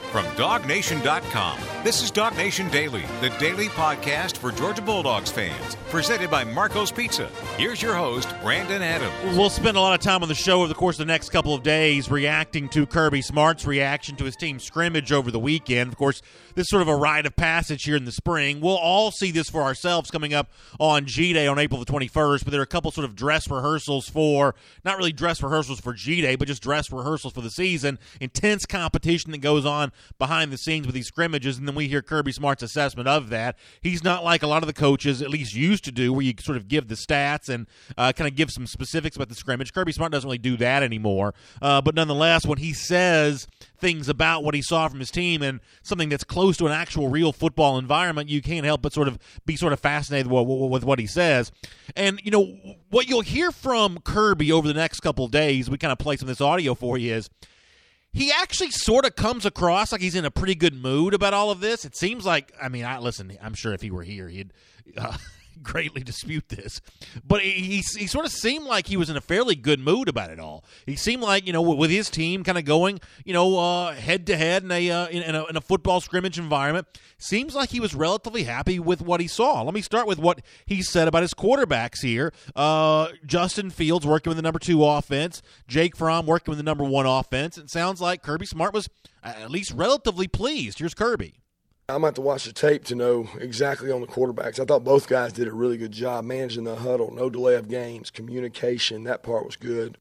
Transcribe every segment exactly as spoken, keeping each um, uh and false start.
From dog nation dot com, this is Dog Nation Daily, the daily podcast for Georgia Bulldogs fans, presented by Marco's Pizza. Here's your host, Brandon Adams. We'll spend a lot of time on the show over the course of the next couple of days reacting to Kirby Smart's reaction to his team's scrimmage over the weekend. Of course, this is sort of a rite of passage here in the spring. We'll all see this for ourselves coming up on G-Day on April the twenty-first, but there are a couple sort of dress rehearsals for, not really dress rehearsals for G-Day, but just dress rehearsals for the season. Intense competition that goes on behind the scenes with these scrimmages, and then we hear Kirby Smart's assessment of that. He's not like a lot of the coaches, at least used to do, where you sort of give the stats and uh, kind of give some specifics about the scrimmage. Kirby Smart doesn't really do that anymore, uh, but nonetheless, when he says things about what he saw from his team and something that's close to an actual real football environment, you can't help but sort of be sort of fascinated with, with what he says. And, you know, what you'll hear from Kirby over the next couple of days, we kind of play some of this audio for you, is he actually sort of comes across like he's in a pretty good mood about all of this. It seems like, I mean, I listen, I'm sure if he were here, he'd uh, greatly dispute this. But he, he he sort of seemed like he was in a fairly good mood about it all. He seemed like, you know, with his team kind of going, you know, uh, head-to-head in a, uh, in, in, a, in a football scrimmage environment, seems like he was relatively happy with what he saw. Let me start with what he said about his quarterbacks here. Uh, Justin Fields working with the number two offense. Jake Fromm working with the number one offense. It sounds like Kirby Smart was at least relatively pleased. Here's Kirby. I'm going to have to watch the tape to know exactly on the quarterbacks. I thought both guys did a really good job managing the huddle, no delay of games, communication. That part was good.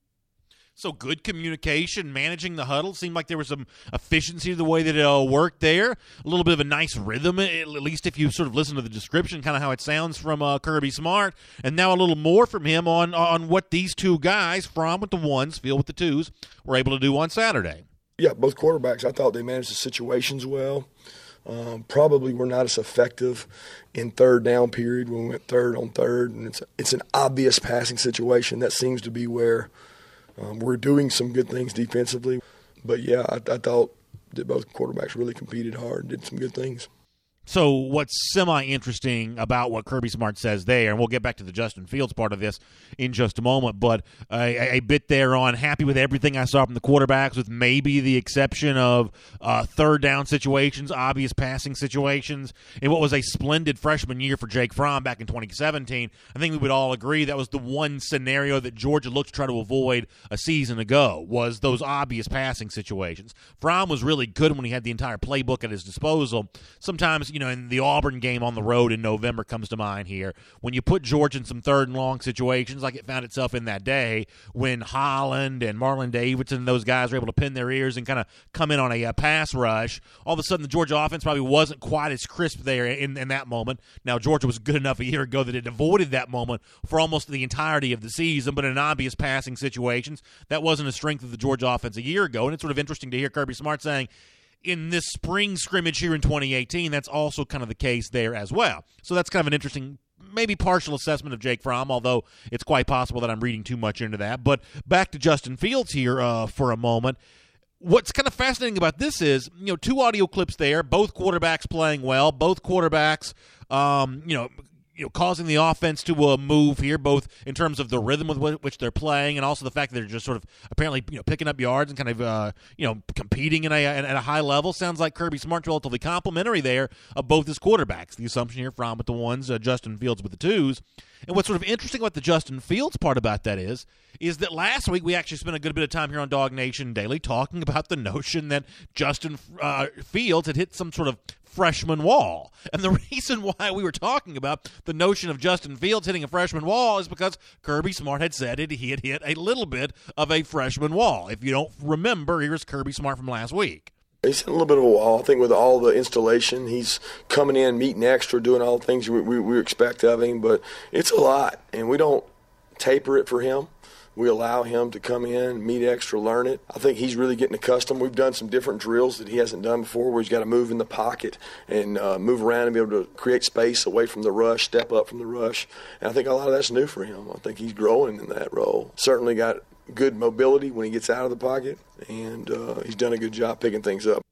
So good communication, managing the huddle. Seemed like there was some efficiency to the way that it uh, worked there. A little bit of a nice rhythm, at least if you sort of listen to the description, kind of how it sounds from uh, Kirby Smart. And now a little more from him on, on what these two guys, Fromm with the ones, Field with the twos, were able to do on Saturday. Yeah, both quarterbacks, I thought they managed the situations well. Um, probably were not as effective in third down period when we went third on third. And it's, it's an obvious passing situation. That seems to be where um, we're doing some good things defensively. But, yeah, I, I thought that both quarterbacks really competed hard and did some good things. So what's semi-interesting about what Kirby Smart says there, and we'll get back to the Justin Fields part of this in just a moment, but a, a bit there on happy with everything I saw from the quarterbacks, with maybe the exception of uh, third down situations, obvious passing situations, in what was a splendid freshman year for Jake Fromm back in twenty seventeen. I think we would all agree that was the one scenario that Georgia looked to try to avoid a season ago, was those obvious passing situations. Fromm was really good when he had the entire playbook at his disposal. Sometimes, you You know, in the Auburn game on the road in November comes to mind here. When you put Georgia in some third and long situations, like it found itself in that day, when Holland and Marlon Davidson and those guys were able to pin their ears and kind of come in on a, a pass rush, all of a sudden the Georgia offense probably wasn't quite as crisp there in, in that moment. Now, Georgia was good enough a year ago that it avoided that moment for almost the entirety of the season, but in obvious passing situations, that wasn't a strength of the Georgia offense a year ago. And it's sort of interesting to hear Kirby Smart saying, in this spring scrimmage here in twenty eighteen, that's also kind of the case there as well. So that's kind of an interesting, maybe partial assessment of Jake Fromm, although it's quite possible that I'm reading too much into that. But back to Justin Fields here uh, for a moment. What's kind of fascinating about this is, you know, two audio clips there, both quarterbacks playing well, both quarterbacks, um, you know, You know, causing the offense to uh, move here, both in terms of the rhythm with which they're playing, and also the fact that they're just sort of apparently, you know, picking up yards and kind of, uh, you know, competing in a, at a high level. Sounds like Kirby Smart's relatively complimentary there of both his quarterbacks. The assumption here, Fromm with the ones, uh, Justin Fields with the twos. And what's sort of interesting about the Justin Fields part about that is, is that last week we actually spent a good bit of time here on Dog Nation Daily talking about the notion that Justin uh, Fields had hit some sort of freshman wall. And the reason why we were talking about the notion of Justin Fields hitting a freshman wall is because Kirby Smart had said it, he had hit a little bit of a freshman wall. If you don't remember, here's Kirby Smart from last week. He's hit a little bit of a wall. I think with all the installation, he's coming in, meeting extra, doing all the things we, we, we expect of him. But it's a lot, and we don't taper it for him. We allow him to come in, meet extra, learn it. I think he's really getting accustomed. We've done some different drills that he hasn't done before, where he's got to move in the pocket and uh, move around and be able to create space away from the rush, step up from the rush. And I think a lot of that's new for him. I think he's growing in that role. Certainly got good mobility when he gets out of the pocket, and uh, he's done a good job picking things up.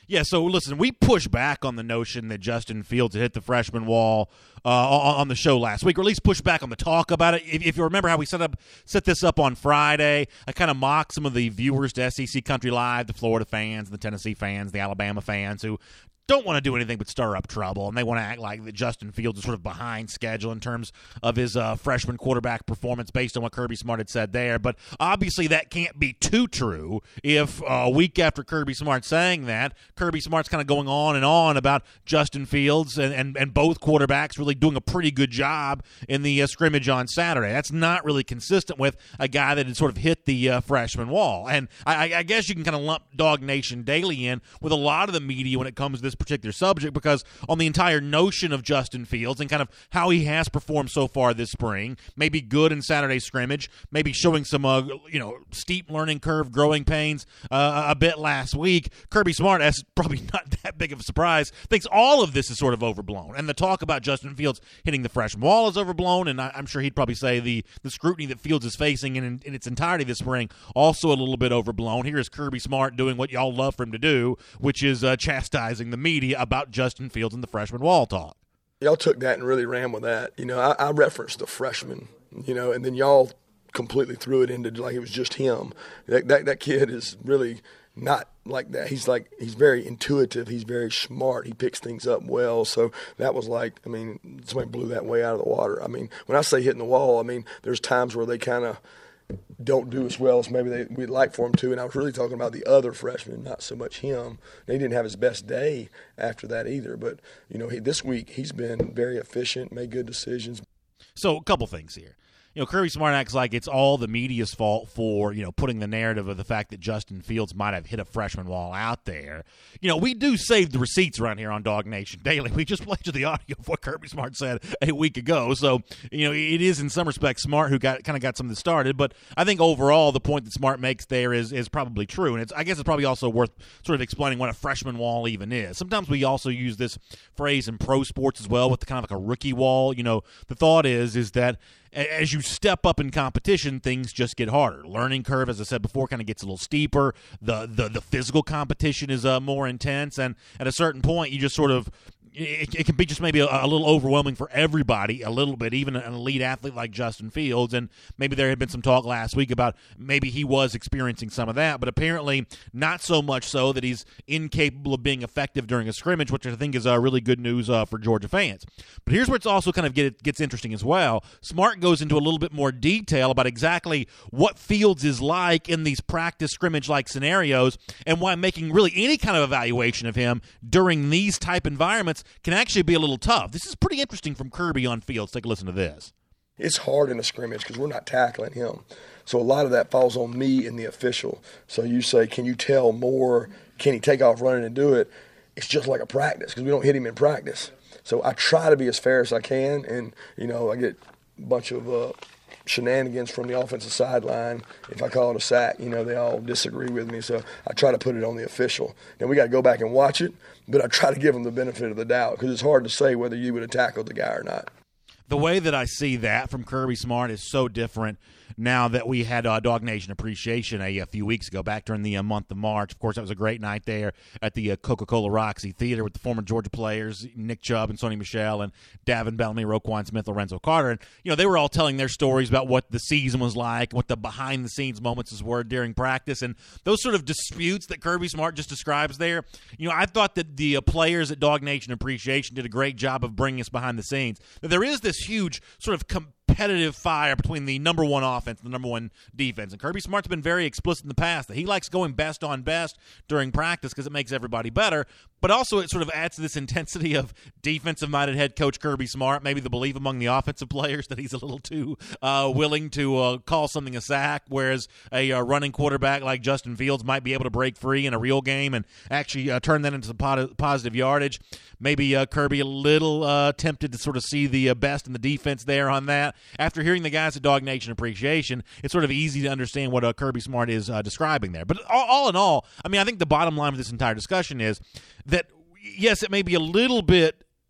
Yeah, so listen, we push back on the notion that Justin Fields had hit the freshman wall uh, on, on the show last week, or at least push back on the talk about it. If, if you remember how we set up set this up on Friday, I kind of mocked some of the viewers to S E C Country Live, the Florida fans, the Tennessee fans, the Alabama fans, who don't want to do anything but stir up trouble, and they want to act like that Justin Fields is sort of behind schedule in terms of his uh, freshman quarterback performance based on what Kirby Smart had said there. But obviously that can't be too true if uh, a week after Kirby Smart saying that, Kirby Smart's kind of going on and on about Justin Fields and, and, and both quarterbacks really doing a pretty good job in the uh, scrimmage on Saturday. That's not really consistent with a guy that had sort of hit the uh, freshman wall. And I, I guess you can kind of lump Dog Nation Daily in with a lot of the media when it comes to this particular subject, because on the entire notion of Justin Fields and kind of how he has performed so far this spring, maybe good in Saturday scrimmage, maybe showing some uh, you know steep learning curve, growing pains uh, a bit last week, Kirby Smart, as probably not that big of a surprise, thinks all of this is sort of overblown, and the talk about Justin Fields hitting the freshman wall is overblown, and I, I'm sure he'd probably say the the scrutiny that Fields is facing in, in, in its entirety this spring also a little bit overblown. Here is Kirby Smart doing what y'all love for him to do, which is uh, chastising the media about Justin Fields and the freshman wall talk. Y'all took that and really ran with that. You know, I, I referenced the freshman, you know, and then y'all completely threw it into like it was just him. That, that that kid is really not like that. He's like he's very intuitive. He's very smart. He picks things up well. So that was like, I mean, somebody blew that way out of the water. I mean, when I say hitting the wall, I mean there's times where they kind of don't do as well as maybe they, we'd like for him to. And I was really talking about the other freshmen, not so much him. And he didn't have his best day after that either. But, you know, he, this week he's been very efficient, made good decisions. So a couple things here. You know, Kirby Smart acts like it's all the media's fault for, you know, putting the narrative of the fact that Justin Fields might have hit a freshman wall out there. You know, we do save the receipts around here on Dog Nation Daily. We just played you the audio of what Kirby Smart said a week ago. So, you know, it is in some respects Smart who got kind of got some of this started. But I think overall the point that Smart makes there is is probably true. And it's I guess it's probably also worth sort of explaining what a freshman wall even is. Sometimes we also use this phrase in pro sports as well with the kind of like a rookie wall. You know, the thought is is that as you step up in competition, things just get harder. Learning curve, as I said before, kind of gets a little steeper. The the, the physical competition is uh, more intense, and at a certain point, you just sort of It, it can be just maybe a, a little overwhelming for everybody, a little bit, even an elite athlete like Justin Fields. And maybe there had been some talk last week about maybe he was experiencing some of that, but apparently not so much so that he's incapable of being effective during a scrimmage, which I think is uh, really good news uh, for Georgia fans. But here's where it's also kind of get, gets interesting as well. Smart goes into a little bit more detail about exactly what Fields is like in these practice scrimmage-like scenarios and why making really any kind of evaluation of him during these type environments can actually be a little tough. This is pretty interesting from Kirby on Fields. Take a listen to this. It's hard in a scrimmage because we're not tackling him. So a lot of that falls on me and the official. So you say, can you tell more? Can he take off running and do it? It's just like a practice because we don't hit him in practice. So I try to be as fair as I can, and, you know, I get a bunch of uh, shenanigans from the offensive sideline. If I call it a sack, you know, they all disagree with me. So I try to put it on the official. Now, we got to go back and watch it, but I try to give them the benefit of the doubt because it's hard to say whether you would have tackled the guy or not. The way that I see that from Kirby Smart is so different now that we had uh, Dog Nation Appreciation a, a few weeks ago, back during the uh, month of March. Of course, that was a great night there at the uh, Coca-Cola Roxy Theater with the former Georgia players, Nick Chubb and Sony Michel and Davin Bellamy, Roquan Smith, Lorenzo Carter. And, you know, they were all telling their stories about what the season was like, what the behind-the-scenes moments were during practice, and those sort of disputes that Kirby Smart just describes there. You know, I thought that the uh, players at Dog Nation Appreciation did a great job of bringing us behind the scenes. That there is this huge sort of competitive fire between the number one offense and the number one defense. And Kirby Smart's been very explicit in the past that he likes going best on best during practice because it makes everybody better. But also it sort of adds to this intensity of defensive-minded head coach Kirby Smart, maybe the belief among the offensive players that he's a little too uh, willing to uh, call something a sack, whereas a uh, running quarterback like Justin Fields might be able to break free in a real game and actually uh, turn that into some pot- positive yardage. Maybe uh, Kirby a little uh, tempted to sort of see the uh, best in the defense there on that. After hearing the guys at Dog Nation Appreciation, it's sort of easy to understand what uh, Kirby Smart is uh, describing there. But all, all in all, I mean, I think the bottom line of this entire discussion is that, yes, it may be a little bit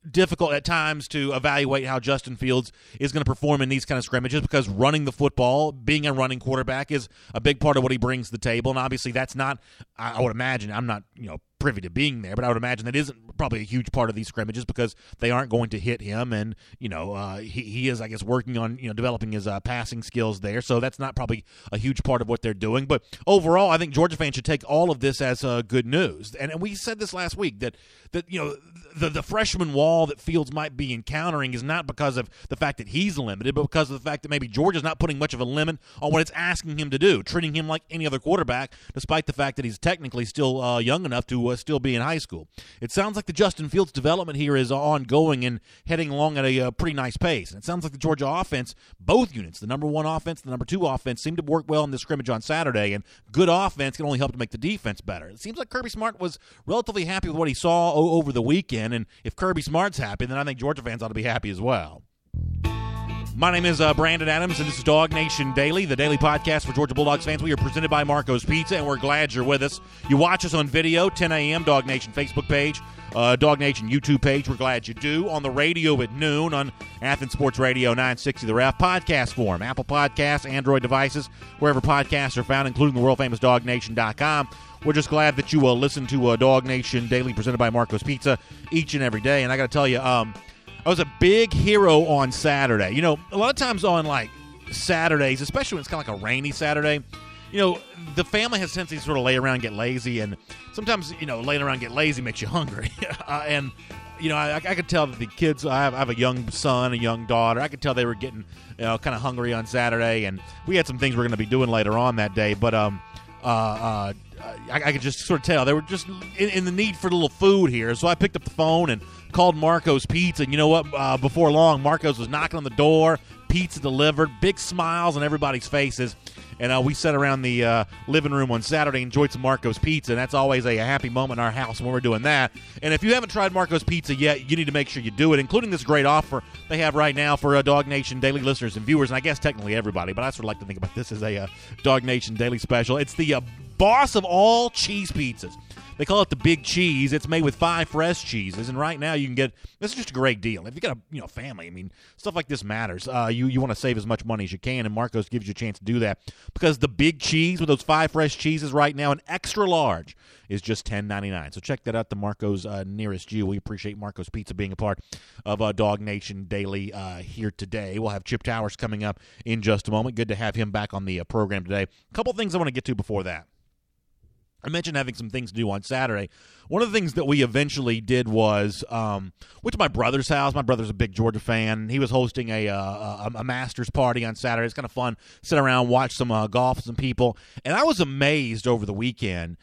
difficult at times to evaluate how Justin Fields is going to perform in these kind of scrimmages because running the football, being a running quarterback is a big part of what he brings to the table. And obviously that's not, I would imagine, I'm not, you know, privy to being there, but I would imagine that isn't probably a huge part of these scrimmages because they aren't going to hit him. And, you know, uh, he, he is, I guess, working on, you know, developing his uh, passing skills there. So that's not probably a huge part of what they're doing. But overall, I think Georgia fans should take all of this as uh, good news. And, and we said this last week that, that you know, the, the freshman wall that Fields might be encountering is not because of the fact that he's limited, but because of the fact that maybe Georgia's not putting much of a limit on what it's asking him to do, treating him like any other quarterback, despite the fact that he's technically still uh, young enough to uh, still be in high school. It sounds like the Justin Fields development here is ongoing and heading along at a uh, pretty nice pace. And it sounds like the Georgia offense, both units, the number one offense, the number two offense, seem to work well in this scrimmage on Saturday, and good offense can only help to make the defense better. It seems like Kirby Smart was relatively happy with what he saw o- over the weekend, and if Kirby Smart's happy, then I think Georgia fans ought to be happy as well. My name is uh, Brandon Adams, and this is Dog Nation Daily, the daily podcast for Georgia Bulldogs fans. We are presented by Marco's Pizza, and we're glad you're with us. You watch us on video, ten a.m., Dog Nation Facebook page, uh, Dog Nation YouTube page. We're glad you do. On the radio at noon on Athens Sports Radio nine sixty The Ref. Podcast form, Apple Podcasts, Android devices, wherever podcasts are found, including the world-famous dog nation dot com. We're just glad that you uh, listen to uh, Dog Nation Daily, presented by Marco's Pizza, each and every day. And I got to tell you, um, I was a big hero on Saturday. You know, a lot of times on, like, Saturdays, especially when it's kind of like a rainy Saturday, you know, the family has a tendency to sort of lay around and get lazy, and sometimes, you know, laying around and get lazy makes you hungry. uh, and, you know, I, I could tell that the kids, I have, I have a young son, a young daughter, I could tell they were getting, you know, kind of hungry on Saturday, and we had some things we we're going to be doing later on that day, but, um, uh, uh, I, I could just sort of tell they were just in, in the need for a little food here. So I picked up the phone and called Marco's Pizza. And you know what? Uh, before long, Marco's was knocking on the door, pizza delivered, big smiles on everybody's faces. And uh, we sat around the uh, living room on Saturday, enjoyed some Marco's Pizza, and that's always a, a happy moment in our house when we're doing that. And if you haven't tried Marco's Pizza yet, you need to make sure you do it, including this great offer they have right now for uh, Dog Nation Daily listeners and viewers, and I guess technically everybody, but I sort of like to think about this as a uh, Dog Nation Daily special. It's the uh, boss of all cheese pizzas. They call it the Big Cheese. It's made with five fresh cheeses, and right now you can get – this is just a great deal. If you got a you know family, I mean, stuff like this matters. Uh, you you want to save as much money as you can, and Marco's gives you a chance to do that because the Big Cheese with those five fresh cheeses right now, an extra large, is just ten ninety-nine. So check that out, the Marco's uh, nearest you. We appreciate Marco's Pizza being a part of uh, Dog Nation Daily uh, here today. We'll have Chip Towers coming up in just a moment. Good to have him back on the uh, program today. A couple things I want to get to before that. I mentioned having some things to do on Saturday. One of the things that we eventually did was um, went to my brother's house. My brother's a big Georgia fan. He was hosting a uh, a, a Masters party on Saturday. It's kind of fun. Sit around, watch some uh, golf with some people. And I was amazed over the weekend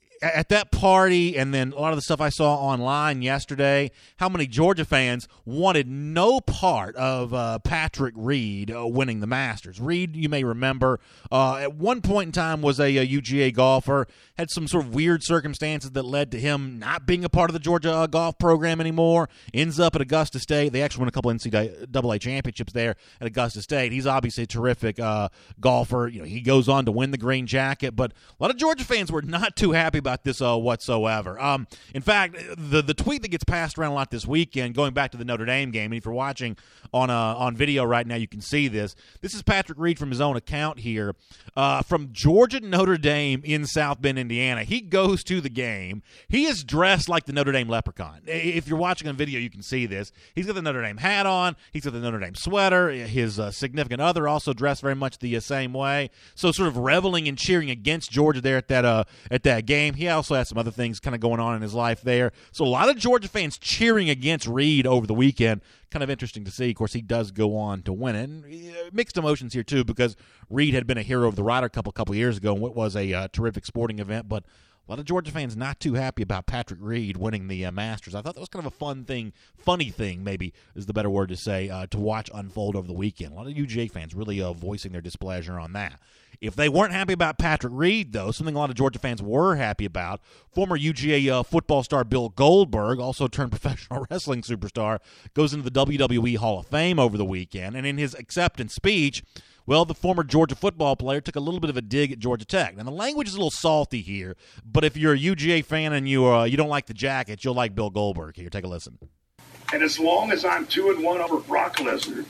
at that party, and then a lot of the stuff I saw online yesterday, how many Georgia fans wanted no part of uh, Patrick Reed uh, winning the Masters. Reed, you may remember, uh, at one point in time was a, a U G A golfer, had some sort of weird circumstances that led to him not being a part of the Georgia uh, golf program anymore, ends up at Augusta State. They actually won a couple N C double A championships there at Augusta State. He's obviously a terrific uh, golfer. You know, he goes on to win the green jacket, but a lot of Georgia fans were not too happy about about this uh, whatsoever. Um, in fact, the the tweet that gets passed around a lot this weekend, going back to the Notre Dame game, and if you're watching on uh, on video right now, you can see this. This is Patrick Reed from his own account here. Uh, from Georgia Notre Dame in South Bend, Indiana. He goes to the game. He is dressed like the Notre Dame leprechaun. If you're watching on video, you can see this. He's got the Notre Dame hat on. He's got the Notre Dame sweater. His uh, significant other also dressed very much the uh, same way. So sort of reveling and cheering against Georgia there at that uh, at that game. He also has some other things kind of going on in his life there. So a lot of Georgia fans cheering against Reed over the weekend. Kind of interesting to see. Of course, he does go on to win it. And mixed emotions here, too, because Reed had been a hero of the Ryder Cup a couple years ago in what was a uh, terrific sporting event. But a lot of Georgia fans not too happy about Patrick Reed winning the uh, Masters. I thought that was kind of a fun thing, funny thing maybe is the better word to say, uh, to watch unfold over the weekend. A lot of U G A fans really uh, voicing their displeasure on that. If they weren't happy about Patrick Reed, though, something a lot of Georgia fans were happy about, former U G A uh, football star Bill Goldberg, also turned professional wrestling superstar, goes into the W W E Hall of Fame over the weekend. And in his acceptance speech, well, the former Georgia football player took a little bit of a dig at Georgia Tech. Now, the language is a little salty here, but if you're a U G A fan and you uh, you don't like the jacket, you'll like Bill Goldberg here. Take a listen. And as long as I'm two and one over Brock Lesnar,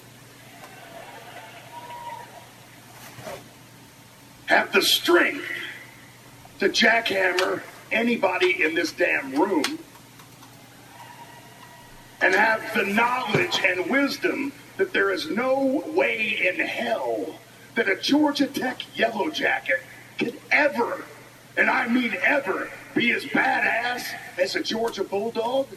have the strength to jackhammer anybody in this damn room, and have the knowledge and wisdom that there is no way in hell that a Georgia Tech Yellow Jacket could ever, and I mean ever, be as badass as a Georgia Bulldog,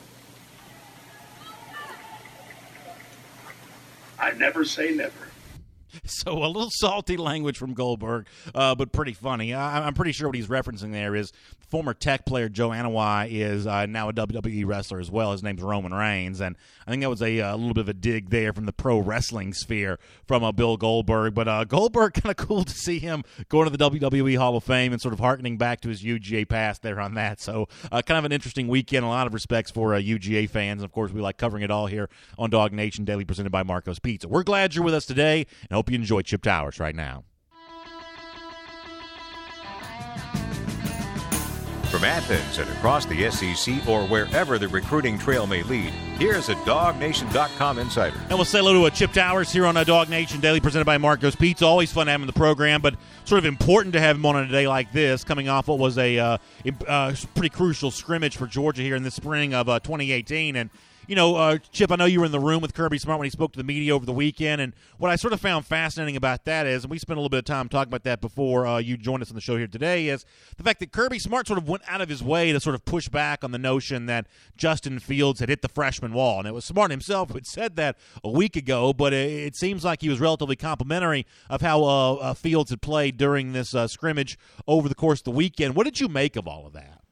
I never say never. So a little salty language from Goldberg, uh, but pretty funny. I, I'm pretty sure what he's referencing there is former Tech player Joe Anoa'i is uh, now a W W E wrestler as well. His name's Roman Reigns, and I think that was a, a little bit of a dig there from the pro wrestling sphere from uh, Bill Goldberg. But uh, Goldberg, kind of cool to see him going to the W W E Hall of Fame and sort of hearkening back to his U G A past there on that. So uh, kind of an interesting weekend, a lot of respects for uh, U G A fans. And, of course, we like covering it all here on Dog Nation Daily, presented by Marco's Pizza. We're glad you're with us today, and hope you enjoy Chip Towers right now. From Athens and across the S E C or wherever the recruiting trail may lead, here's a Dog Nation dot com insider. And we'll say hello to a Chip Towers here on a Dog Nation Daily, presented by Marco's Pizza. Always fun to have him in the program, but sort of important to have him on a day like this, coming off what was a uh, uh, pretty crucial scrimmage for Georgia here in the spring of uh, twenty eighteen. And You know, uh, Chip, I know you were in the room with Kirby Smart when he spoke to the media over the weekend, and what I sort of found fascinating about that is, and we spent a little bit of time talking about that before uh, you joined us on the show here today, is the fact that Kirby Smart sort of went out of his way to sort of push back on the notion that Justin Fields had hit the freshman wall. And it was Smart himself who had said that a week ago, but it, it seems like he was relatively complimentary of how uh, uh, Fields had played during this uh, scrimmage over the course of the weekend. What did you make of all of that?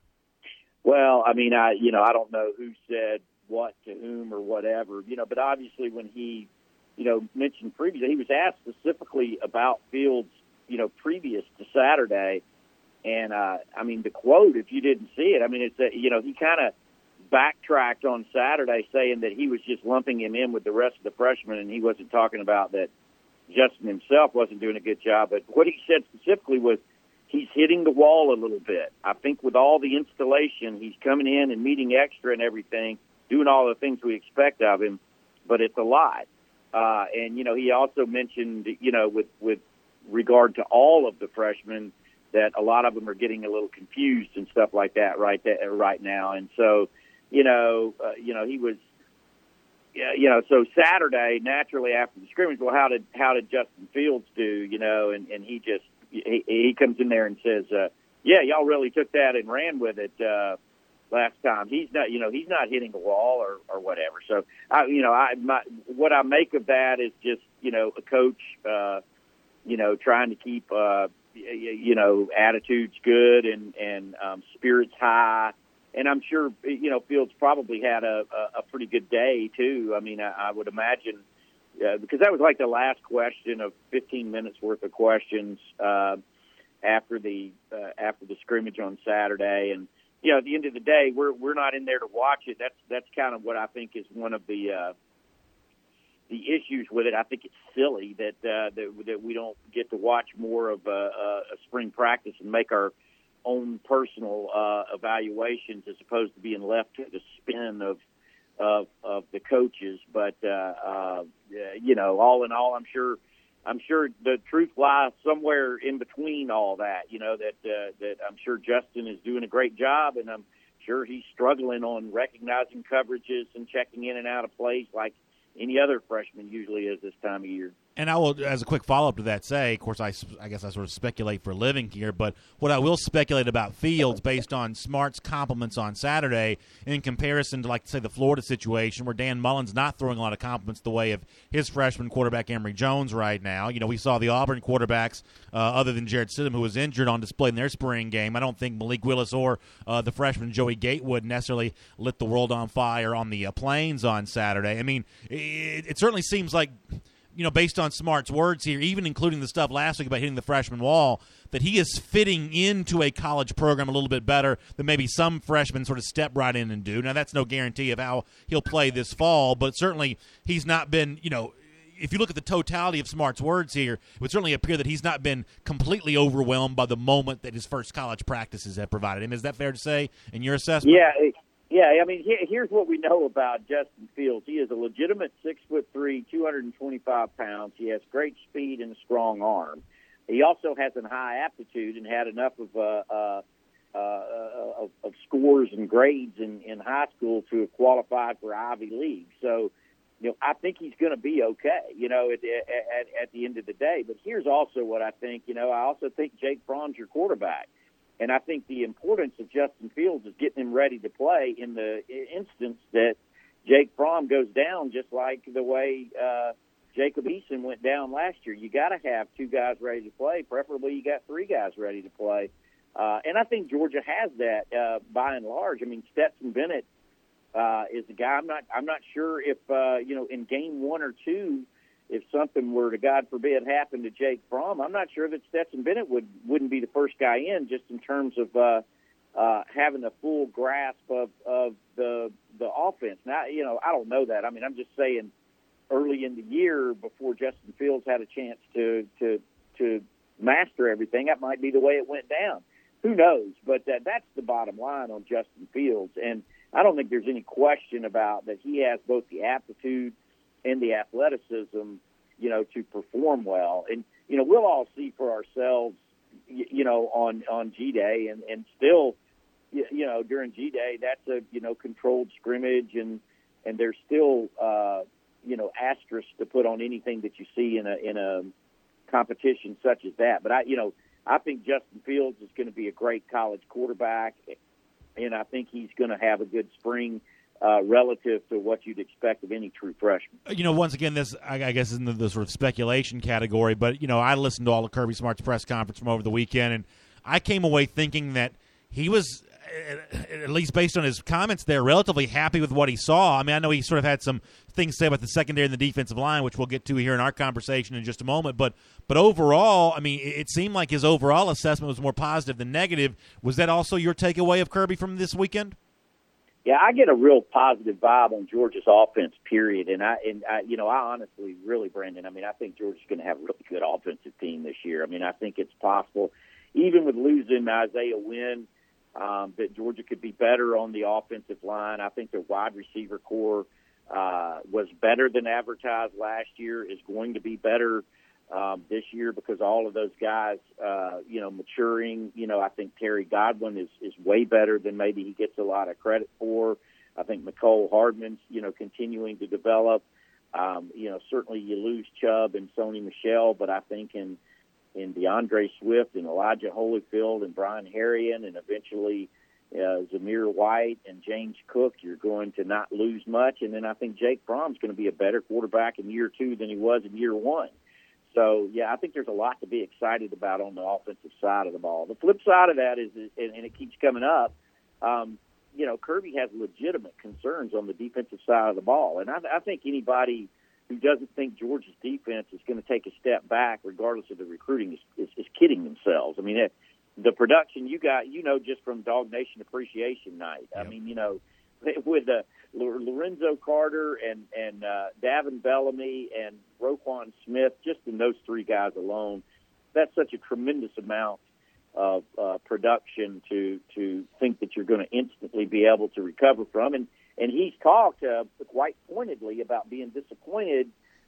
Well, I mean, I you know, I don't know who said what to whom or whatever, you know, but obviously when he, you know, mentioned previously, he was asked specifically about Fields, you know, previous to Saturday. And, uh, I mean, the quote, if you didn't see it, I mean, it's, a, you know, he kind of backtracked on Saturday saying that he was just lumping him in with the rest of the freshmen, and he wasn't talking about that Justin himself wasn't doing a good job. But what he said specifically was he's hitting the wall a little bit. I think with all the installation, he's coming in and meeting extra and everything, doing all the things we expect of him, but it's a lot. Uh, and, you know, he also mentioned, you know, with, with regard to all of the freshmen, that a lot of them are getting a little confused and stuff like that right there, right now. And so, you know, uh, you know, he was, yeah, you know, so Saturday, naturally after the scrimmage, well, how did, how did Justin Fields do, you know, and, and he just, he, he comes in there and says, uh, yeah, y'all really took that and ran with it, uh, last time. He's not, you know, he's not hitting the wall or, or whatever. So, I, you know, I, my, what I make of that is just, you know, a coach, uh, you know, trying to keep, uh, you know, attitudes good and, and, um, spirits high. And I'm sure, you know, Fields probably had a, a, a pretty good day too. I mean, I, I would imagine, uh, because that was like the last question of fifteen minutes worth of questions, uh, after the, uh, after the scrimmage on Saturday. And, you know, at the end of the day, we're we're not in there to watch it. That's that's kind of what I think is one of the uh, the issues with it. I think it's silly that uh, that, that we don't get to watch more of a, a spring practice and make our own personal uh, evaluations as opposed to being left to the spin of of, of the coaches. But uh, uh, you know, all in all, I'm sure. I'm sure the truth lies somewhere in between all that, you know, that uh, that I'm sure Justin is doing a great job, and I'm sure he's struggling on recognizing coverages and checking in and out of plays like any other freshman usually is this time of year. And I will, as a quick follow-up to that, say, of course, I, I guess I sort of speculate for a living here, but what I will speculate about Fields based on Smart's compliments on Saturday in comparison to, like, say, the Florida situation where Dan Mullen's not throwing a lot of compliments the way of his freshman quarterback, Emory Jones, right now. You know, we saw the Auburn quarterbacks, uh, other than Jarrett Stidham, who was injured, on display in their spring game. I don't think Malik Willis or uh, the freshman Joey Gatewood necessarily lit the world on fire on the uh, Plains on Saturday. I mean, it, it certainly seems like, you know, based on Smart's words here, even including the stuff last week about hitting the freshman wall, that he is fitting into a college program a little bit better than maybe some freshmen sort of step right in and do. Now, that's no guarantee of how he'll play this fall, but certainly he's not been, you know, if you look at the totality of Smart's words here, it would certainly appear that he's not been completely overwhelmed by the moment that his first college practices have provided him. Is that fair to say in your assessment? Yeah, Yeah, I mean, here's what we know about Justin Fields. He is a legitimate six foot three, two hundred twenty-five pounds. He has great speed and a strong arm. He also has a high aptitude and had enough of uh, uh, uh, of, of scores and grades in, in high school to have qualified for Ivy League. So, you know, I think he's going to be okay, you know, at, at, at the end of the day. But here's also what I think, you know, I also think Jake Fromm's your quarterback. And I think the importance of Justin Fields is getting him ready to play in the instance that Jake Fromm goes down, just like the way uh, Jacob Eason went down last year. You got to have two guys ready to play. Preferably you got three guys ready to play. Uh, and I think Georgia has that uh, by and large. I mean, Stetson Bennett uh, is a guy. I'm not. I'm not sure if uh, you know in game one or two, if something were to, God forbid, happen to Jake Fromm, I'm not sure that Stetson Bennett would wouldn't be the first guy in, just in terms of uh, uh, having a full grasp of, of the the offense. Now, you know, I don't know that. I mean, I'm just saying, early in the year, before Justin Fields had a chance to to to master everything, that might be the way it went down. Who knows? But that, that's the bottom line on Justin Fields. And I don't think there's any question about that he has both the aptitude and the athleticism, you know, to perform well. And, you know, we'll all see for ourselves, you, you know, on, on G-Day. And, and still, you, you know, during G-Day, that's a, you know, controlled scrimmage. And, and there's still, uh, you know, asterisks to put on anything that you see in a in a competition such as that. But, I, you know, I think Justin Fields is going to be a great college quarterback, and I think he's going to have a good spring uh, relative to what you'd expect of any true freshman. You know, once again, this, I guess, is in the, the sort of speculation category, but, you know, I listened to all of Kirby Smart's press conference from over the weekend, and I came away thinking that he was, at least based on his comments there, relatively happy with what he saw. I mean, I know he sort of had some things to say about the secondary and the defensive line, which we'll get to here in our conversation in just a moment. But but overall, I mean, it seemed like his overall assessment was more positive than negative. Was that also your takeaway of Kirby from this weekend? Yeah, I get a real positive vibe on Georgia's offense, period. And, I, and I, you know, I honestly, really, Brandon, I mean, I think Georgia's going to have a really good offensive team this year. I mean, I think it's possible, even with losing Isaiah Wynn, Um, that Georgia could be better on the offensive line. I think their wide receiver core uh, was better than advertised last year, is going to be better um, this year because all of those guys, uh, you know, maturing. You know, I think Terry Godwin is, is way better than maybe he gets a lot of credit for. I think Mecole Hardman's, you know, continuing to develop. Um, you know, certainly you lose Chubb and Sony Michel, but I think in in DeAndre Swift and Elijah Holyfield and Brian Harrion and eventually uh, Zamir White and James Cook, you're going to not lose much. And then I think Jake Fromm's going to be a better quarterback in year two than he was in year one. So, yeah, I think there's a lot to be excited about on the offensive side of the ball. The flip side of that is, and, and it keeps coming up, um, you know, Kirby has legitimate concerns on the defensive side of the ball. And I, I think anybody who doesn't think Georgia's defense is going to take a step back, regardless of the recruiting, is, is, is kidding themselves. I mean, it, the production you got, you know, just from Dog Nation Appreciation Night. Yep. I mean, you know, with uh, Lorenzo Carter and and uh, Davin Bellamy and Roquan Smith, just in those three guys alone, that's such a tremendous amount of uh, production to to think that you're going to instantly be able to recover from. And And he's talked uh, quite pointedly about being disappointed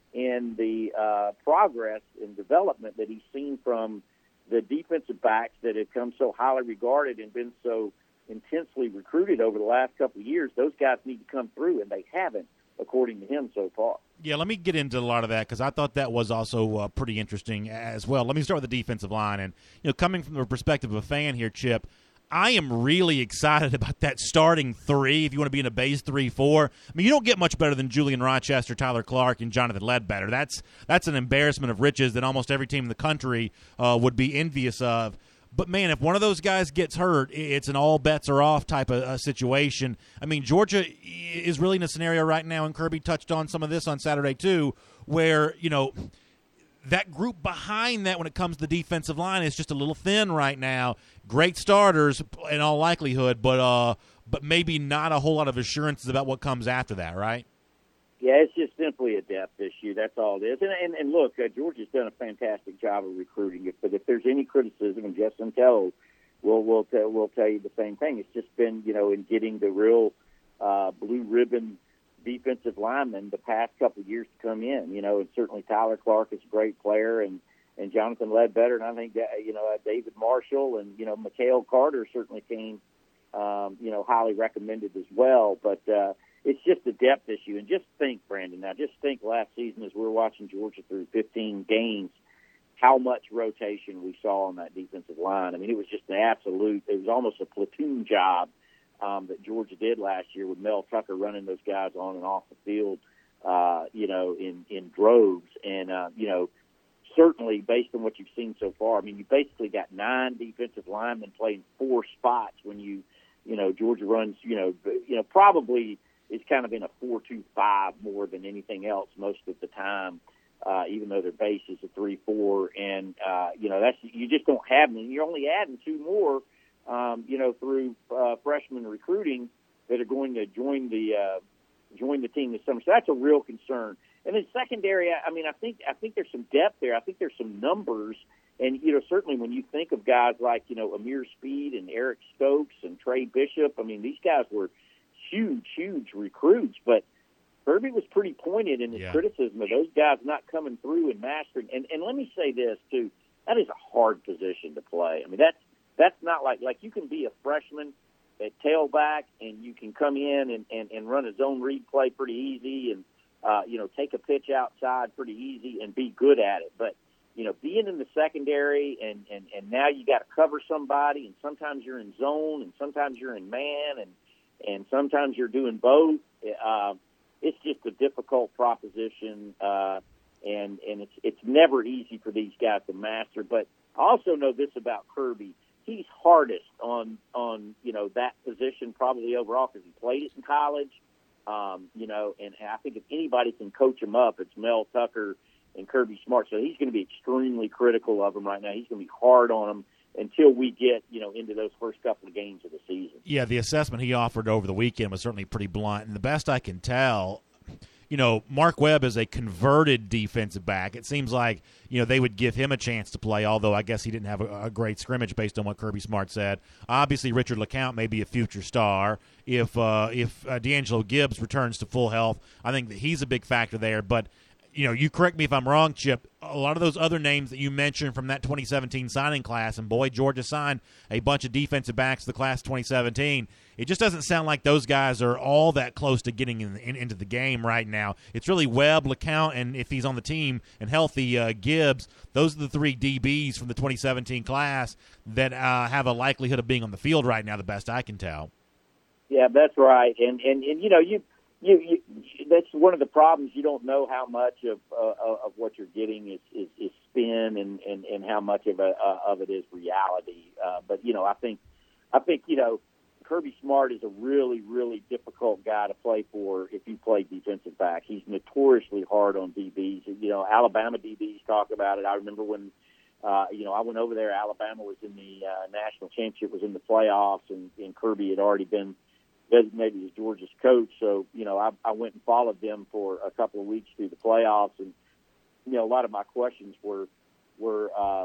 in the uh, progress and development that he's seen from the defensive backs that have come so highly regarded and been so intensely recruited over the last couple of years. Those guys need to come through, and they haven't, according to him, so far. Yeah, let me get into a lot of that because I thought that was also uh, pretty interesting as well. Let me start with the defensive line. And, you know, coming from the perspective of a fan here, Chip, I am really excited about that starting three, if you want to be in a base three four. I mean, you don't get much better than Julian Rochester, Tyler Clark, and Jonathan Ledbetter. That's that's an embarrassment of riches that almost every team in the country uh, would be envious of. But, man, if one of those guys gets hurt, it's an all bets are off type of uh, situation. I mean, Georgia is really in a scenario right now, and Kirby touched on some of this on Saturday too, where, you know, that group behind that when it comes to the defensive line is just a little thin right now. Great starters in all likelihood, but uh, but maybe not a whole lot of assurances about what comes after that, right? Yeah, it's just simply a depth issue. That's all it is. And, and, and look, uh, Georgia's done a fantastic job of recruiting. But if there's any criticism, and Justin Tello will will tell, will tell you the same thing. It's just been, you know, in getting the real uh, blue ribbon defensive linemen the past couple of years to come in. You know, and certainly Tyler Clark is a great player, and, and Jonathan Ledbetter, and I think, that, you know, uh, David Marshall and, you know, Mikhail Carter certainly came, um, you know, highly recommended as well. But uh, it's just a depth issue. And just think, Brandon, now just think last season as we were watching Georgia through fifteen games, how much rotation we saw on that defensive line. I mean, it was just an absolute, it was almost a platoon job um, that Georgia did last year with Mel Tucker running those guys on and off the field, uh, you know, in, in droves. And, uh, you know, certainly based on what you've seen so far, I mean, you basically got nine defensive linemen playing four spots when you, you know, Georgia runs, you know, you know, probably is kind of in a four two five more than anything else most of the time. Uh, even though their base is a three four, and uh, you know that's you just don't have them. And you're only adding two more, um, you know, through uh, freshman recruiting that are going to join the uh, join the team this summer. So that's a real concern. And then secondary, I mean, I think I think there's some depth there. I think there's some numbers, and you know, certainly when you think of guys like you know Amir Speed and Eric Stokes and Trey Bishop, I mean, these guys were huge, huge recruits, but Kirby was pretty pointed in his yeah. criticism of those guys not coming through and mastering. And, and let me say this, too. That is a hard position to play. I mean, that's, that's not like – like you can be a freshman at tailback and you can come in and, and, and run a zone read play pretty easy and, uh, you know, take a pitch outside pretty easy and be good at it. But, you know, being in the secondary and, and, and now you got to cover somebody, and sometimes you're in zone and sometimes you're in man and, and sometimes you're doing both. Uh It's just a difficult proposition, uh, and and it's it's never easy for these guys to master. But I also know this about Kirby: he's hardest on on you know that position probably overall because he played it in college, um, you know. And I think if anybody can coach him up, it's Mel Tucker and Kirby Smart. So he's going to be extremely critical of him right now. He's going to be hard on him until we get, you know, into those first couple of games of the season. Yeah, the assessment he offered over the weekend was certainly pretty blunt. And the best I can tell, you know, Mark Webb is a converted defensive back. It seems like, you know, they would give him a chance to play, although I guess he didn't have a, a great scrimmage based on what Kirby Smart said. Obviously, Richard LeCounte may be a future star. If, uh, if uh, D'Angelo Gibbs returns to full health, I think that he's a big factor there. But, you know, you correct me if I'm wrong, Chip, a lot of those other names that you mentioned from that twenty seventeen signing class, and boy, Georgia signed a bunch of defensive backs to the class of twenty seventeen. It just doesn't sound like those guys are all that close to getting in, in, into the game right now. It's really Webb, LeCounte, and if he's on the team and healthy, uh, Gibbs. Those are the three D Bs from the twenty seventeen class that uh, have a likelihood of being on the field right now, the best I can tell. Yeah, that's right. And, and, and you know, you – You, you, that's one of the problems. You don't know how much of uh, of what you're getting is, is, is spin, and, and, and how much of a, uh, of it is reality. Uh, but you know, I think I think you know, Kirby Smart is a really really difficult guy to play for if you play defensive back. He's notoriously hard on D Bs. You know, Alabama D Bs talk about it. I remember when uh, you know I went over there. Alabama was in the uh, national championship, was in the playoffs, and, and Kirby had already been designated as Georgia's coach. So, you know, I, I went and followed them for a couple of weeks through the playoffs. And, you know, a lot of my questions were, were um,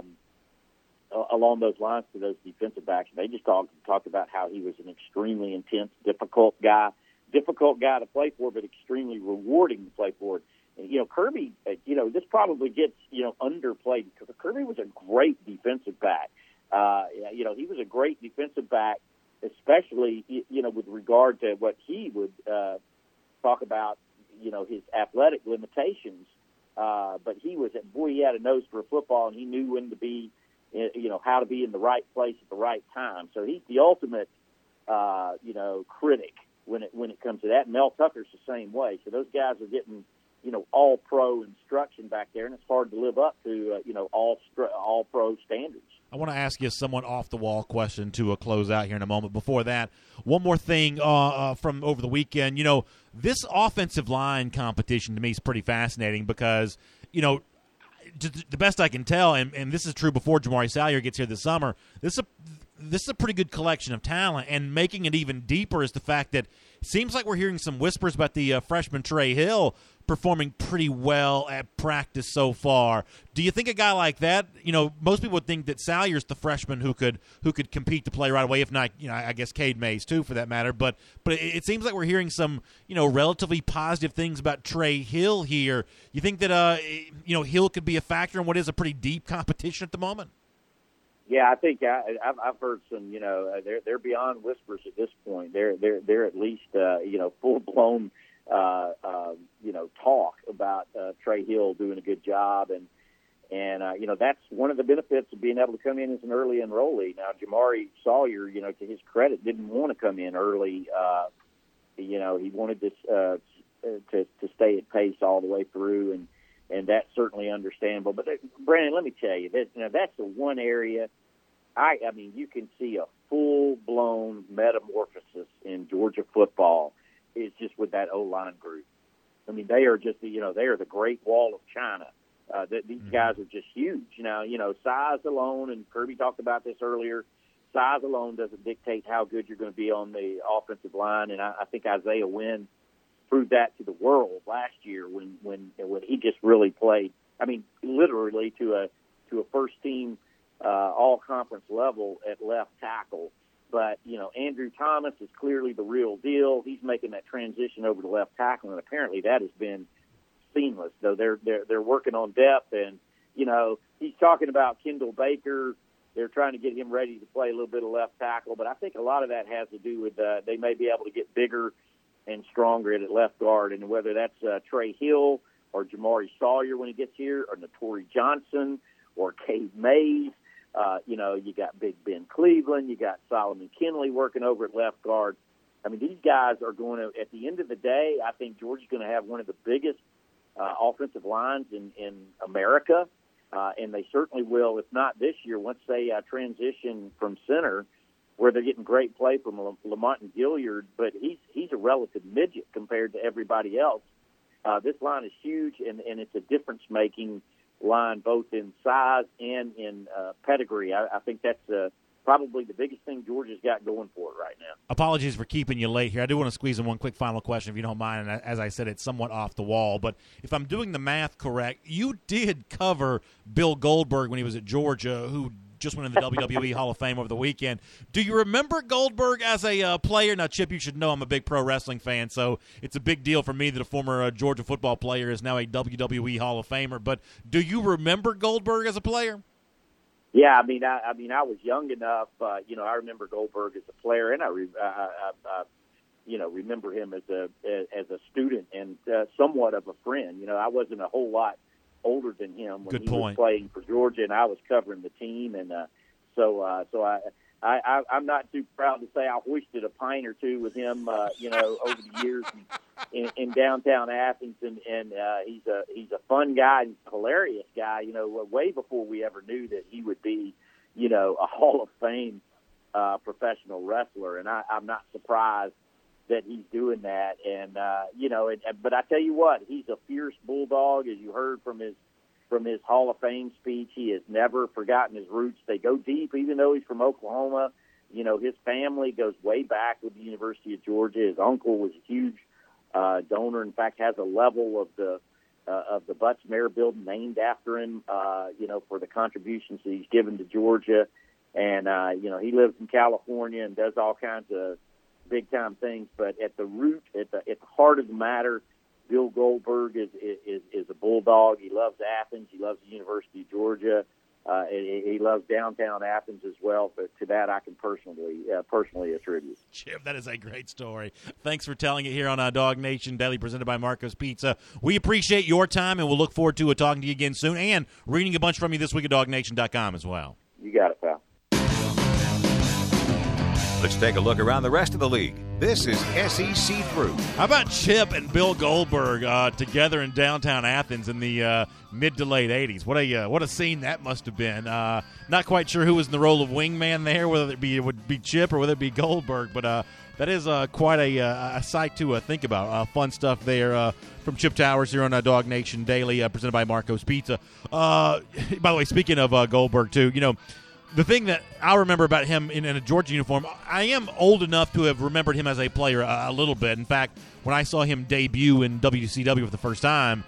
along those lines to those defensive backs. They just talked, talked about how he was an extremely intense, difficult guy, difficult guy to play for, but extremely rewarding to play for. And, you know, Kirby, you know, this probably gets, you know, underplayed because Kirby was a great defensive back. Uh, you know, he was a great defensive back, especially, you know, with regard to what he would uh, talk about, you know, his athletic limitations. Uh, but he was, boy, he had a nose for a football, and he knew when to be, you know, how to be in the right place at the right time. So he's the ultimate, uh, you know, critic when it when it comes to that. And Mel Tucker's the same way. So those guys are getting, you know, all-pro instruction back there, and it's hard to live up to, uh, you know, all all-pro standards. I want to ask you a somewhat off-the-wall question to uh, close out here in a moment. Before that, one more thing uh, uh, from over the weekend. You know, this offensive line competition to me is pretty fascinating because, you know, to the best I can tell, and, and this is true before Jamari Salyer gets here this summer, this is a, this is a pretty good collection of talent, and making it even deeper is the fact that it seems like we're hearing some whispers about the uh, freshman Trey Hill performing pretty well at practice so far. Do you think a guy like that, you know, most people would think that Salyer's the freshman who could who could compete to play right away, if not, you know, I guess Cade Mays too for that matter. But but it, it seems like we're hearing some, you know, relatively positive things about Trey Hill here. You think that, uh, you know, Hill could be a factor in what is a pretty deep competition at the moment? Yeah, I think I, I've, I've heard some. You know, they're they're beyond whispers at this point. They're they're they're at least uh, you know full blown uh, uh, you know talk about uh, Trey Hill doing a good job, and and uh, you know that's one of the benefits of being able to come in as an early enrollee. Now, Jamari Sawyer, you know, to his credit, didn't want to come in early. Uh, you know, he wanted to uh, to to stay at pace all the way through, and. And that's certainly understandable. But, uh, Brandon, let me tell you, that, you know, that's the one area, I, I mean, you can see a full-blown metamorphosis in Georgia football is just with that O-line group. I mean, they are just, you know, they are the Great Wall of China. Uh, the, these mm-hmm. guys are just huge. Now, you know, size alone, and Kirby talked about this earlier, size alone doesn't dictate how good you're going to be on the offensive line. And I, I think Isaiah Wynn proved that to the world last year when, when when he just really played. I mean, literally to a to a first team uh, all conference level at left tackle. But you know, Andrew Thomas is clearly the real deal. He's making that transition over to left tackle, and apparently that has been seamless. Though they're they're they're working on depth, and you know, he's talking about Kendall Baker. They're trying to get him ready to play a little bit of left tackle, but I think a lot of that has to do with uh, they may be able to get bigger and stronger at left guard, and whether that's uh, Trey Hill or Jamari Sawyer when he gets here, or Notori Johnson or Cade Mays. Uh, you know, you got Big Ben Cleveland, you got Solomon Kinley working over at left guard. I mean, these guys are going to, at the end of the day, I think Georgia's going to have one of the biggest uh, offensive lines in, in America, uh, and they certainly will, if not this year, once they uh, transition from center, where they're getting great play from Lamont and Gilliard, but he's he's a relative midget compared to everybody else. Uh, this line is huge, and, and it's a difference-making line both in size and in uh, pedigree. I, I think that's uh, probably the biggest thing Georgia's got going for it right now. Apologies for keeping you late here. I do want to squeeze in one quick final question, if you don't mind. And as I said, it's somewhat off the wall. But if I'm doing the math correct, you did cover Bill Goldberg when he was at Georgia, who just went in the W W E Hall of Fame over the weekend. Do you remember Goldberg as a uh, player? Now, Chip, you should know I'm a big pro wrestling fan, so it's a big deal for me that a former uh, Georgia football player is now a W W E Hall of Famer. But do you remember Goldberg as a player? Yeah, I mean, I, I mean, I was young enough. Uh, you know, I remember Goldberg as a player, and I, re- I, I, I you know, remember him as a as a student and uh, somewhat of a friend. You know, I wasn't a whole lot older than him when Good he point. was playing for Georgia, and I was covering the team, and uh, so uh, so I, I I'm not too proud to say I hoisted a pint or two with him, uh, you know, over the years in, in, in downtown Athens, and and uh, he's a he's a fun guy and hilarious guy, you know, way before we ever knew that he would be, you know, a Hall of Fame uh, professional wrestler, and I, I'm not surprised that he's doing that. And, uh, you know, it, but I tell you what, he's a fierce bulldog, as you heard from his from his Hall of Fame speech. He has never forgotten his roots. They go deep, even though he's from Oklahoma. You know, his family goes way back with the University of Georgia. His uncle was a huge uh, donor. In fact, has a level of the uh, of the Butts Mayer building named after him, uh, you know, for the contributions that he's given to Georgia. And, uh, you know, he lives in California and does all kinds of big-time things, but at the root, at the at the heart of the matter, Bill Goldberg is is is a bulldog. He loves Athens. He loves the University of Georgia. Uh, he, he loves downtown Athens as well. But to that, I can personally uh, personally attribute. Chip, that is a great story. Thanks for telling it here on uh, Dog Nation Daily, presented by Marco's Pizza. We appreciate your time, and we'll look forward to uh, talking to you again soon and reading a bunch from you this week at dog nation dot com as well. You got it, pal. Let's take a look around the rest of the league. This is S E C Through. How about Chip and Bill Goldberg uh, together in downtown Athens in the uh, mid to late eighties? What a uh, what a scene that must have been. Uh, not quite sure who was in the role of wingman there, whether it be it would be Chip or whether it be Goldberg, but uh, that is uh, quite a, uh, a sight to uh, think about. Uh, fun stuff there uh, from Chip Towers here on uh, Dog Nation Daily, uh, presented by Marco's Pizza. Uh, by the way, speaking of uh, Goldberg, too, you know, the thing that I remember about him in, in a Georgia uniform, I am old enough to have remembered him as a player a, a little bit. In fact, when I saw him debut in W C W for the first time,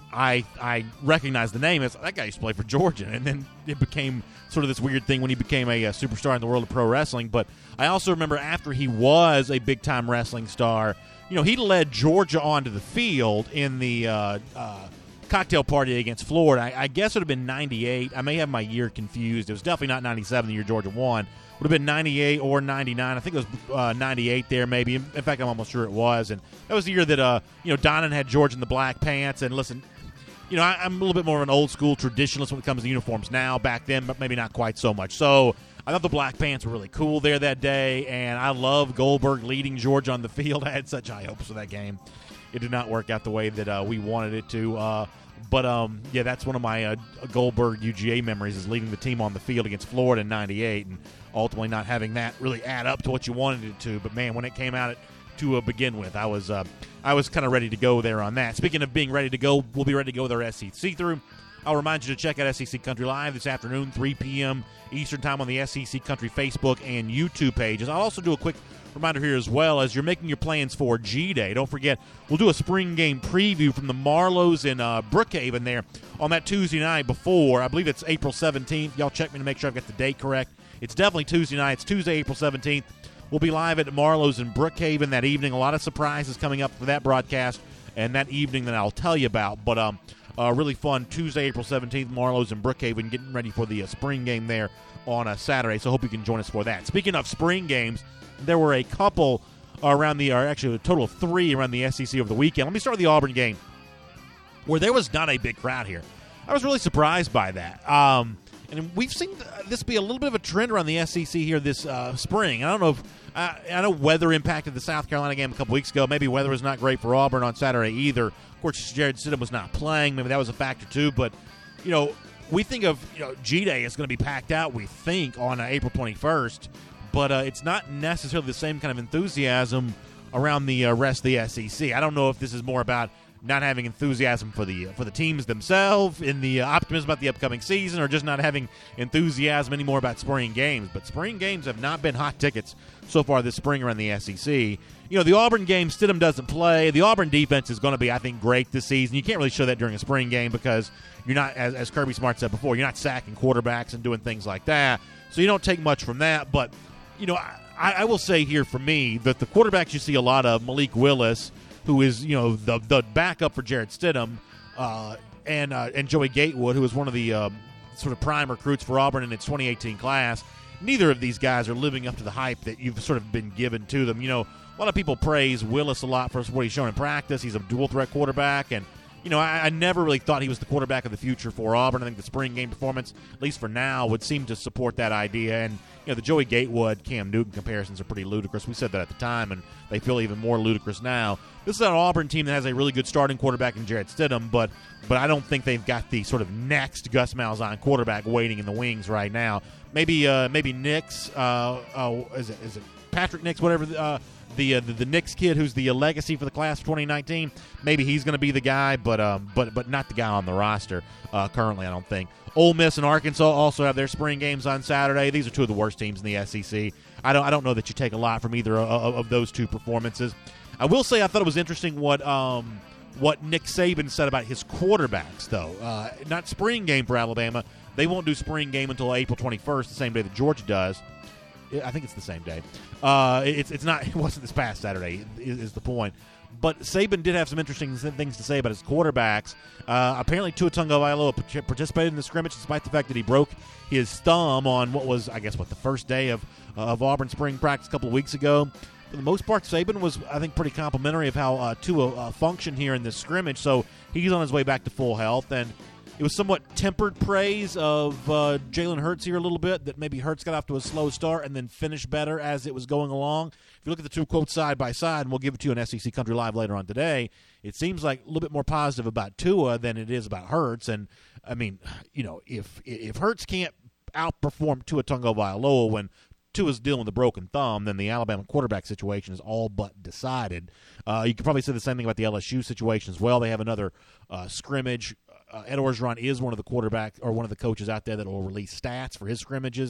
I I recognized the name as that guy used to play for Georgia, and then it became sort of this weird thing when he became a, a superstar in the world of pro wrestling. But I also remember after he was a big-time wrestling star, you know, he led Georgia onto the field in the uh, uh, cocktail party against Florida. I, I guess it would have been ninety-eight. I may have my year confused. It was definitely not ninety-seven, the year Georgia won. It would have been ninety-eight or ninety-nine. I think it was uh, ninety-eight there, maybe. In fact, I'm almost sure it was. And that was the year that, uh, you know, Donnan had Georgia in the black pants. And listen, you know, I, I'm a little bit more of an old-school traditionalist when it comes to uniforms now. Back then, but maybe not quite so much. So I thought the black pants were really cool there that day, and I love Goldberg leading Georgia on the field. I had such high hopes for that game. It did not work out the way that uh, we wanted it to. Uh, but, um, yeah, that's one of my uh, Goldberg U G A memories is leading the team on the field against Florida in ninety-eight and ultimately not having that really add up to what you wanted it to. But, man, when it came out to uh, begin with, I was uh, I was kind of ready to go there on that. Speaking of being ready to go, we'll be ready to go with our S E C through. I'll remind you to check out S E C Country Live this afternoon, three p.m. Eastern Time on the S E C Country Facebook and YouTube pages. I'll also do a quick reminder here as well as you're making your plans for G-Day. Don't forget, we'll do a spring game preview from the Marlows in uh, Brookhaven there on that Tuesday night before. I believe it's April seventeenth. Y'all check me to make sure I've got the date correct. It's definitely Tuesday night. It's Tuesday, April seventeenth. We'll be live at Marlows in Brookhaven that evening. A lot of surprises coming up for that broadcast and that evening that I'll tell you about. But, um, Uh, really fun Tuesday, April seventeenth, Marlows and Brookhaven, getting ready for the uh, spring game there on a Saturday. So hope you can join us for that. Speaking of spring games, there were a couple around the, or actually a total of three around the S E C over the weekend. Let me start with the Auburn game, where there was not a big crowd here. I was really surprised by that. Um, and we've seen this be a little bit of a trend around the S E C here this uh, spring. I don't know if I, I know weather impacted the South Carolina game a couple weeks ago. Maybe weather was not great for Auburn on Saturday either. Of course, Jared Stidham was not playing. Maybe that was a factor too. But, you know, we think of, you know, G-Day is going to be packed out, we think, on uh, April twenty-first. But uh, it's not necessarily the same kind of enthusiasm around the uh, rest of the S E C. I don't know if this is more about not having enthusiasm for the for the teams themselves, in the uh, optimism about the upcoming season, or just not having enthusiasm anymore about spring games. But spring games have not been hot tickets so far this spring around the S E C. You know, the Auburn game, Stidham doesn't play. The Auburn defense is going to be, I think, great this season. You can't really show that during a spring game because you're not, as, as Kirby Smart said before, you're not sacking quarterbacks and doing things like that. So you don't take much from that. But, you know, I, I will say here for me that the quarterbacks you see a lot of, Malik Willis, who is, you know, the the backup for Jared Stidham, uh, and uh, and Joey Gatewood, who is one of the um, sort of prime recruits for Auburn in its twenty eighteen class. Neither of these guys are living up to the hype that you've sort of been given to them. You know, a lot of people praise Willis a lot for what he's shown in practice. He's a dual-threat quarterback, and, you know, I, I never really thought he was the quarterback of the future for Auburn. I think the spring game performance, at least for now, would seem to support that idea. And, you know, the Joey Gatewood, Cam Newton comparisons are pretty ludicrous. We said that at the time, and they feel even more ludicrous now. This is an Auburn team that has a really good starting quarterback in Jared Stidham, but but I don't think they've got the sort of next Gus Malzahn quarterback waiting in the wings right now. Maybe uh, maybe Nix, uh, uh, is it is it Patrick Nix, whatever, uh, the, uh, the the Nix kid who's the uh, legacy for the class of twenty nineteen. Maybe he's going to be the guy, but um, but but not the guy on the roster uh, currently, I don't think. Ole Miss and Arkansas also have their spring games on Saturday. These are two of the worst teams in the S E C. I don't I don't know that you take a lot from either of, of those two performances. I will say I thought it was interesting what um, what Nick Saban said about his quarterbacks, though. Uh, not spring game for Alabama. They won't do spring game until April twenty-first, the same day that Georgia does. I think it's the same day. Uh, it's it's not. It wasn't this past Saturday. Is, is the point? But Saban did have some interesting things to say about his quarterbacks. Uh, apparently, Tua Tagovailoa participated in the scrimmage despite the fact that he broke his thumb on what was, I guess, what the first day of uh, of Auburn spring practice a couple of weeks ago. For the most part, Saban was, I think, pretty complimentary of how uh, Tua uh, functioned here in this scrimmage. So he's on his way back to full health, and it was somewhat tempered praise of uh, Jalen Hurts here a little bit, that maybe Hurts got off to a slow start and then finished better as it was going along. If you look at the two quotes side by side, and we'll give it to you on S E C Country Live later on today, it seems like a little bit more positive about Tua than it is about Hurts. And, I mean, you know, if if Hurts can't outperform Tua Tagovailoa when Tua's dealing with a broken thumb, then the Alabama quarterback situation is all but decided. Uh, you could probably say the same thing about the L S U situation as well. They have another uh, scrimmage. Uh, Ed Orgeron is one of the quarterback or one of the coaches out there that will release stats for his scrimmages.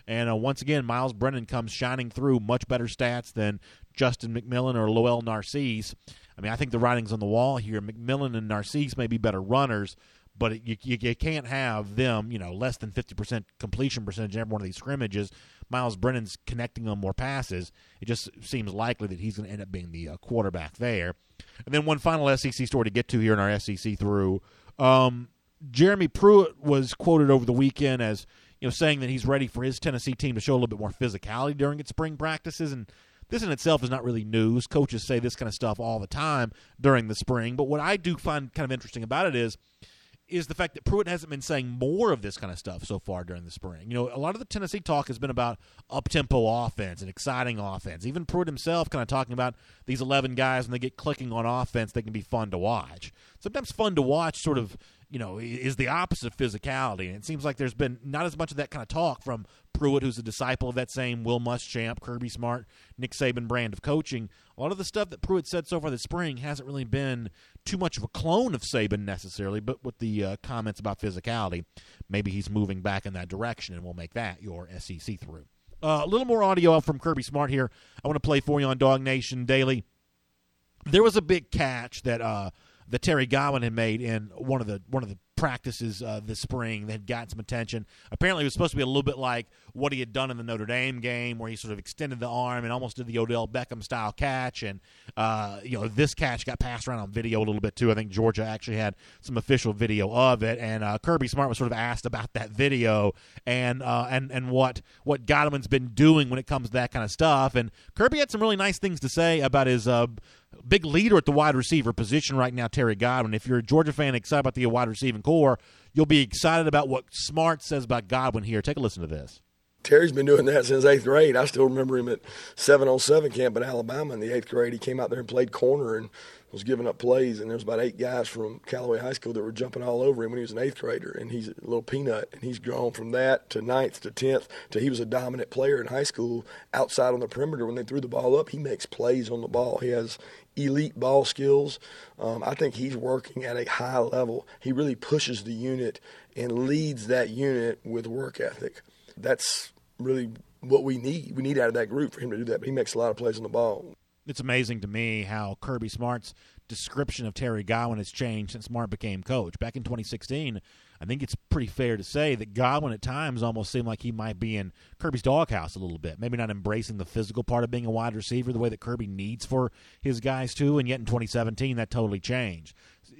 And uh, once again, Miles Brennan comes shining through, much better stats than Justin McMillan or Lowell Narcisse. I mean, I think the writing's on the wall here. McMillan and Narcisse may be better runners, but it, you, you, you can't have them, you know, less than fifty percent completion percentage in every one of these scrimmages. Miles Brennan's connecting on more passes. It just seems likely that he's going to end up being the uh, quarterback there. And then one final S E C story to get to here in our S E C through. Um, Jeremy Pruitt was quoted over the weekend as, you know, saying that he's ready for his Tennessee team to show a little bit more physicality during its spring practices. And this in itself is not really news. Coaches say this kind of stuff all the time during the spring. But what I do find kind of interesting about it is, is the fact that Pruitt hasn't been saying more of this kind of stuff so far during the spring. You know, a lot of the Tennessee talk has been about up-tempo offense and exciting offense. Even Pruitt himself kind of talking about these eleven guys, when they get clicking on offense, they can be fun to watch. Sometimes fun to watch sort of, you know, is the opposite of physicality. And it seems like there's been not as much of that kind of talk from Pruitt, who's a disciple of that same Will Muschamp, Kirby Smart, Nick Saban brand of coaching. A lot of the stuff that Pruitt said so far this spring hasn't really been too much of a clone of Saban necessarily, but with the uh, comments about physicality, maybe he's moving back in that direction, and we'll make that your S E C through. Uh, a little more audio from Kirby Smart here. I want to play for you on Dog Nation Daily. There was a big catch that uh, that Terry Godwin had made in one of the one of the practices uh, this spring that had gotten some attention. Apparently, it was supposed to be a little bit like what he had done in the Notre Dame game, where he sort of extended the arm and almost did the Odell Beckham style catch. And uh, you know, this catch got passed around on video a little bit too. I think Georgia actually had some official video of it. And uh, Kirby Smart was sort of asked about that video and uh, and and what what Godwin's been doing when it comes to that kind of stuff. And Kirby had some really nice things to say about his uh, big leader at the wide receiver position right now, Terry Godwin. If you're a Georgia fan excited about the wide receiving core, you'll be excited about what Smart says about Godwin here. Take a listen to this. Terry's been doing that since eighth grade. I still remember him at seven on seven camp in Alabama in the eighth grade. He came out there and played corner and was giving up plays, and there was about eight guys from Callaway High School that were jumping all over him when he was an eighth grader, and he's a little peanut, and he's grown from that to ninth to tenth to he was a dominant player in high school outside on the perimeter. When they threw the ball up, he makes plays on the ball. He has elite ball skills. Um, I think he's working at a high level. He really pushes the unit and leads that unit with work ethic. That's really what we need. We need out of that group for him to do that, but he makes a lot of plays on the ball. It's amazing to me how Kirby Smart's description of Terry Godwin has changed since Smart became coach. Back in twenty sixteen, I think it's pretty fair to say that Godwin at times almost seemed like he might be in Kirby's doghouse a little bit, maybe not embracing the physical part of being a wide receiver the way that Kirby needs for his guys to, and yet in twenty seventeen that totally changed.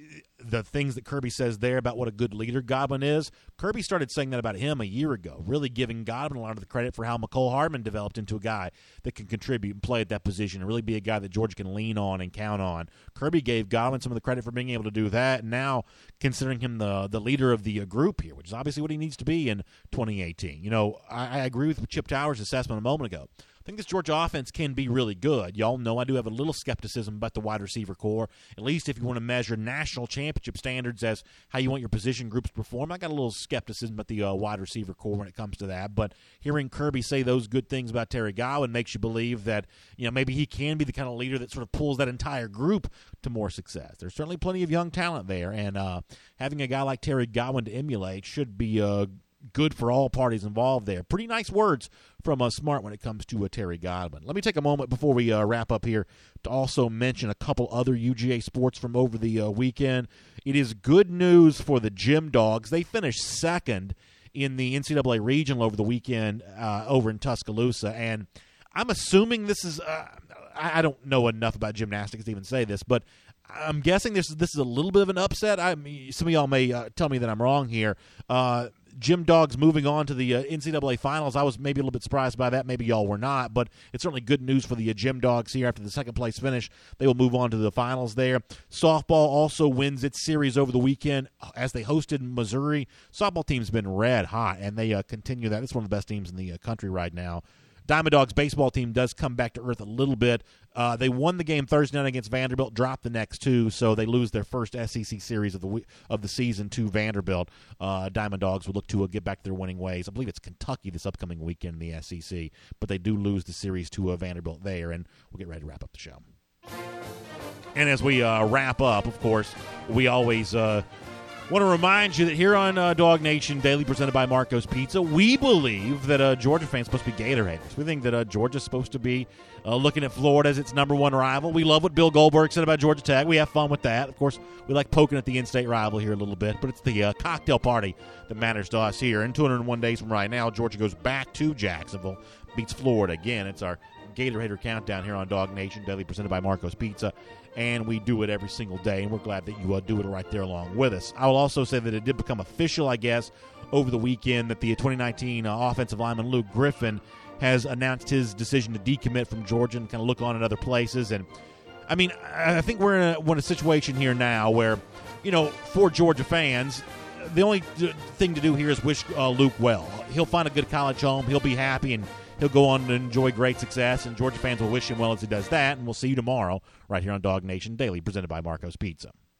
The things that Kirby says there about what a good leader Godwin is, Kirby started saying that about him a year ago, really giving Godwin a lot of the credit for how McCole Hardman developed into a guy that can contribute and play at that position and really be a guy that Georgia can lean on and count on. Kirby gave Godwin some of the credit for being able to do that, and now considering him the the leader of the uh, group here, which is obviously what he needs to be in twenty eighteen. You know, I, I agree with Chip Towers' assessment a moment ago. I think this Georgia offense can be really good. Y'all know I do have a little skepticism about the wide receiver core, at least if you want to measure national championship standards as how you want your position groups to perform. I got a little skepticism about the uh, wide receiver core when it comes to that, but hearing Kirby say those good things about Terry Godwin makes you believe that, you know, maybe he can be the kind of leader that sort of pulls that entire group to more success. There's certainly plenty of young talent there, and uh, having a guy like Terry Godwin to emulate should be uh, good for all parties involved there. Pretty nice words from uh, Smart when it comes to uh, Terry Godwin. Let me take a moment before we uh, wrap up here to also mention a couple other U G A sports from over the uh, weekend. It is good news for the Gym Dogs. They finished second in the N C double A Regional over the weekend uh, over in Tuscaloosa, and I'm assuming this is uh, – I don't know enough about gymnastics to even say this, but I'm guessing this, this is a little bit of an upset. I mean, some of y'all may uh, tell me that I'm wrong here. Uh Gym Dogs moving on to the uh, N C double A Finals. I was maybe a little bit surprised by that. Maybe y'all were not, but it's certainly good news for the uh, Gym Dogs here after the second place finish. They will move on to the finals there. Softball also wins its series over the weekend as they hosted Missouri. Softball team's been red hot, and they uh, continue that. It's one of the best teams in the uh, country right now. Diamond Dogs baseball team does come back to earth a little bit. Uh, they won the game Thursday night against Vanderbilt, dropped the next two, so they lose their first S E C series of the week, of the season to Vanderbilt. Uh, Diamond Dogs will look to uh, get back to their winning ways. I believe it's Kentucky this upcoming weekend in the S E C, but they do lose the series to uh, Vanderbilt there, and we'll get ready to wrap up the show. And as we uh, wrap up, of course, we always uh, Want to remind you that here on uh, Dog Nation Daily, presented by Marco's Pizza, we believe that uh, Georgia fans are supposed to be Gatoraders. We think that uh, Georgia's supposed to be uh, looking at Florida as its number one rival. We love what Bill Goldberg said about Georgia Tech. We have fun with that. Of course, we like poking at the in-state rival here a little bit, but it's the uh, cocktail party that matters to us here. In two hundred one days from right now, Georgia goes back to Jacksonville, beats Florida again. It's our Gator Countdown here on Dog Nation Daily, presented by Marco's Pizza, and we do it every single day, and we're glad that you uh, do it right there along with us. I will also say that it did become official, I guess, over the weekend that the twenty nineteen uh, offensive lineman Luke Griffin has announced his decision to decommit from Georgia and kind of look on at other places. And, I mean, I think we're in a, we're in a situation here now where, you know, for Georgia fans, the only thing to do here is wish uh, Luke well. He'll find a good college home. He'll be happy, and he'll go on to enjoy great success, and Georgia fans will wish him well as he does that. And we'll see you tomorrow right here on Dog Nation Daily, presented by Marco's Pizza.